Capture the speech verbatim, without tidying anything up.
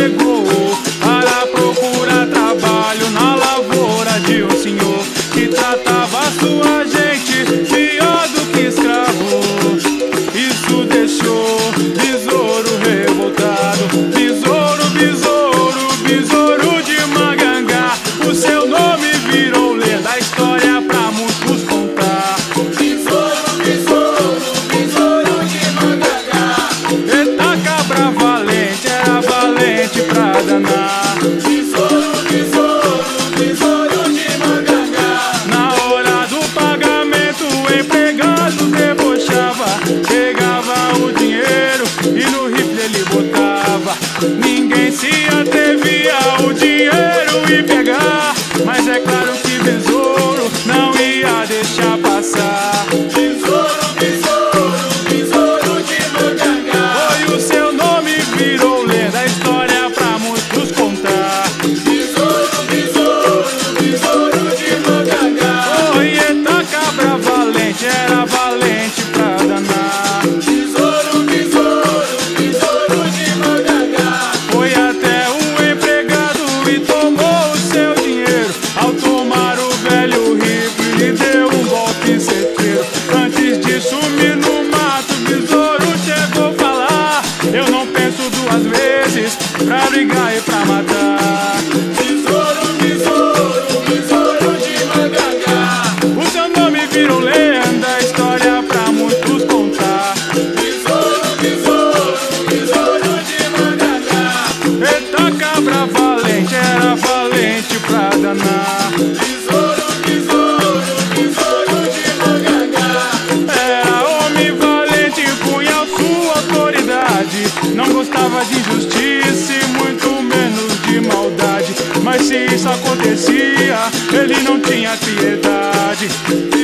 chegou para procurar trabalho na lavoura de um senhor que tratava sua gente pior do que escravo. Isso deixou Besouro revoltado. Besouro, besouro, besouro de Magangá. O seu nome virou lenda, a história pra muitos contar. Besouro, besouro, besouro de Magangá. Eita cabra valente, era valente pra danar. Besouro, besouro, besouro de Magangá. Na hora do pagamento o empregado debochava, pegava o dinheiro e no rifle ele botava. Ninguém se atrevia o dinheiro e pegar, mas é claro que Besouro não ia deixar passar. Besouro, besouro, besouro de Magangá. Foi o seu nome virou lenda, a história pra muitos contar. Besouro, besouro, besouro de Magangá. Oi, eita cabra valente, era valente pra danar. Besouro, besouro, besouro de Magangá. Foi até o empregado e tomou o seu dinheiro. Ao tomar o velho rifle, lhe deu um golpe certeiro. Antes de sumir no mato, Besouro chegou a falar: eu não penso duas vezes pra brigar e pra matar. Besouro, besouro, besouro de Magangá. O seu nome virou lenda, história pra muitos contar. Besouro, besouro, besouro de Magangá. Eita cabra valente, era valente pra danar. Besouro, besouro, besouro de Magangá. Era homem valente, impunha sua autoridade. Não gostava de injustiça e muito menos de maldade. Mas se isso acontecia, ele não tinha piedade.